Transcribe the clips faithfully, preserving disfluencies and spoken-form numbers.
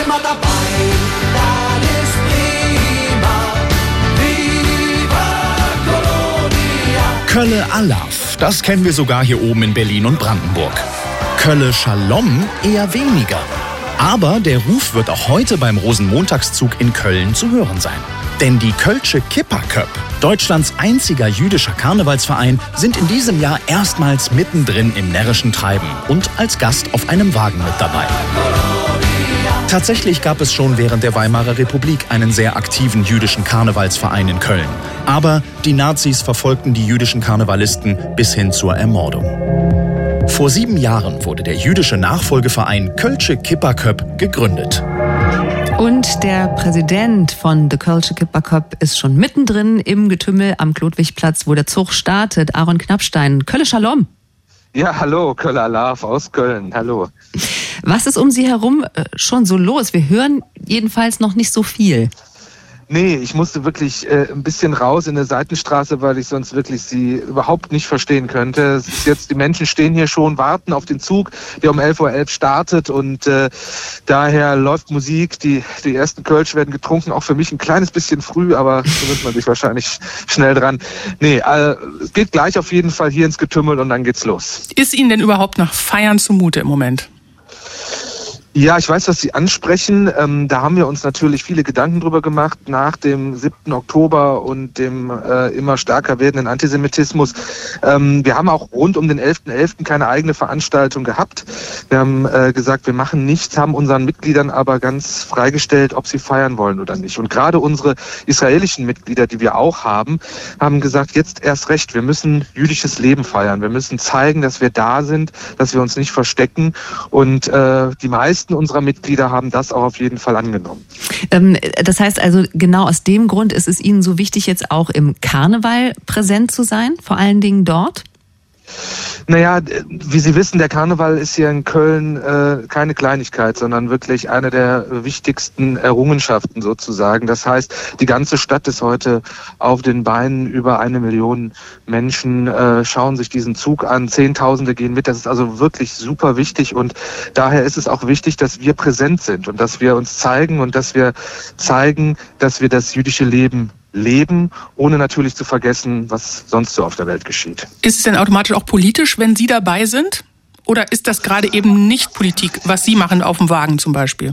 immer dabei, dann ist prima. Viva Colonia. Kölle Alaf, das kennen wir sogar hier oben in Berlin und Brandenburg. Kölle Shalom eher weniger. Aber der Ruf wird auch heute beim Rosenmontagszug in Köln zu hören sein. Denn die Kölsche Kippaköp, Deutschlands einziger jüdischer Karnevalsverein, sind in diesem Jahr erstmals mittendrin im närrischen Treiben und als Gast auf einem Wagen mit dabei. Tatsächlich gab es schon während der Weimarer Republik einen sehr aktiven jüdischen Karnevalsverein in Köln. Aber die Nazis verfolgten die jüdischen Karnevalisten bis hin zur Ermordung. Vor sieben Jahren wurde der jüdische Nachfolgeverein Kölsche Kippaköp gegründet. Und der Präsident von der Kölsche Kippaköp ist schon mittendrin im Getümmel am Klodwigplatz, wo der Zug startet. Aaron Knappstein, Kölle Shalom. Ja, hallo, Kölle Alaf aus Köln, hallo. Was ist um Sie herum schon so los? Wir hören jedenfalls noch nicht so viel. Nee, ich musste wirklich äh, ein bisschen raus in der Seitenstraße, weil ich sonst wirklich sie überhaupt nicht verstehen könnte. Es ist jetzt, die Menschen stehen hier schon, warten auf den Zug, der um elf Uhr elf startet und äh, daher läuft Musik, die, die ersten Kölsch werden getrunken, auch für mich ein kleines bisschen früh, aber da wird man sich wahrscheinlich schnell dran. Nee, äh, es geht gleich auf jeden Fall hier ins Getümmel und dann geht's los. Ist Ihnen denn überhaupt nach Feiern zumute im Moment? Ja, ich weiß, was Sie ansprechen. Ähm, da haben wir uns natürlich viele Gedanken drüber gemacht nach dem siebten Oktober und dem äh, immer stärker werdenden Antisemitismus. Ähm, wir haben auch rund um den elften elften keine eigene Veranstaltung gehabt. Wir haben äh, gesagt, wir machen nichts, haben unseren Mitgliedern aber ganz freigestellt, ob sie feiern wollen oder nicht. Und gerade unsere israelischen Mitglieder, die wir auch haben, haben gesagt, jetzt erst recht, wir müssen jüdisches Leben feiern. Wir müssen zeigen, dass wir da sind, dass wir uns nicht verstecken. Und äh, die meisten unserer Mitglieder haben das auch auf jeden Fall angenommen. Ähm, das heißt also, genau aus dem Grund ist es Ihnen so wichtig, jetzt auch im Karneval präsent zu sein, vor allen Dingen dort? Naja, wie Sie wissen, der Karneval ist hier in Köln äh, keine Kleinigkeit, sondern wirklich eine der wichtigsten Errungenschaften sozusagen. Das heißt, die ganze Stadt ist heute auf den Beinen. Über eine Million Menschen äh, schauen sich diesen Zug an. Zehntausende gehen mit. Das ist also wirklich super wichtig und daher ist es auch wichtig, dass wir präsent sind und dass wir uns zeigen und dass wir zeigen, dass wir das jüdische Leben leben, ohne natürlich zu vergessen, was sonst so auf der Welt geschieht. Ist es denn automatisch auch politisch, wenn Sie dabei sind? Oder ist das gerade eben nicht Politik, was Sie machen auf dem Wagen zum Beispiel?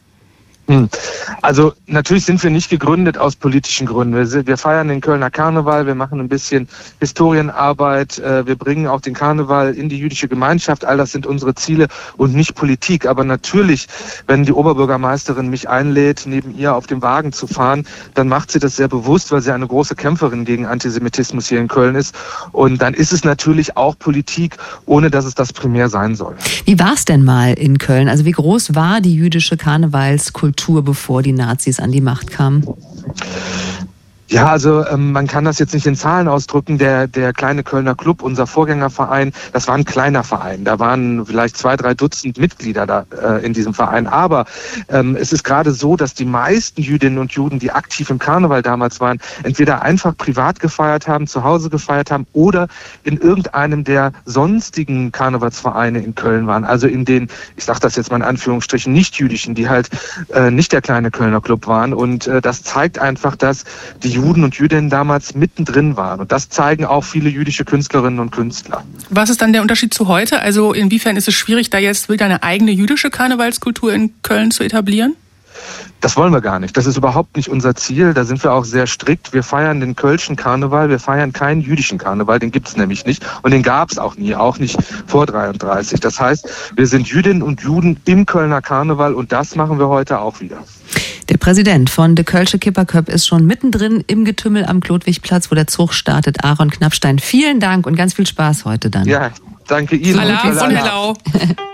Also natürlich sind wir nicht gegründet aus politischen Gründen. Wir, wir feiern den Kölner Karneval, wir machen ein bisschen Historienarbeit, äh, wir bringen auch den Karneval in die jüdische Gemeinschaft. All das sind unsere Ziele und nicht Politik. Aber natürlich, wenn die Oberbürgermeisterin mich einlädt, neben ihr auf dem Wagen zu fahren, dann macht sie das sehr bewusst, weil sie eine große Kämpferin gegen Antisemitismus hier in Köln ist. Und dann ist es natürlich auch Politik, ohne dass es das primär sein soll. Wie war es denn mal in Köln? Also wie groß war die jüdische Karnevalskultur, bevor die Nazis an die Macht kamen? Ja, also ähm, man kann das jetzt nicht in Zahlen ausdrücken. Der der kleine Kölner Club, unser Vorgängerverein, das war ein kleiner Verein. Da waren vielleicht zwei, drei Dutzend Mitglieder da äh, in diesem Verein. Aber ähm, es ist gerade so, dass die meisten Jüdinnen und Juden, die aktiv im Karneval damals waren, entweder einfach privat gefeiert haben, zu Hause gefeiert haben oder in irgendeinem der sonstigen Karnevalsvereine in Köln waren. Also in den, ich sage das jetzt mal in Anführungsstrichen, nicht-jüdischen, die halt äh, nicht der kleine Kölner Club waren. Und äh, das zeigt einfach, dass die Juden und Jüdinnen damals mittendrin waren. Und das zeigen auch viele jüdische Künstlerinnen und Künstler. Was ist dann der Unterschied zu heute? Also inwiefern ist es schwierig, da jetzt wieder eine eigene jüdische Karnevalskultur in Köln zu etablieren? Das wollen wir gar nicht. Das ist überhaupt nicht unser Ziel. Da sind wir auch sehr strikt. Wir feiern den Kölschen Karneval. Wir feiern keinen jüdischen Karneval. Den gibt es nämlich nicht. Und den gab es auch nie. Auch nicht vor dreiunddreißig. Das heißt, wir sind Jüdinnen und Juden im Kölner Karneval. Und das machen wir heute auch wieder. Der Präsident von der Kölsche Kippaköp ist schon mittendrin im Getümmel am Klodwigplatz, wo der Zug startet. Aaron Knappstein, vielen Dank und ganz viel Spaß heute dann. Ja, danke Ihnen. Salam von Hellau.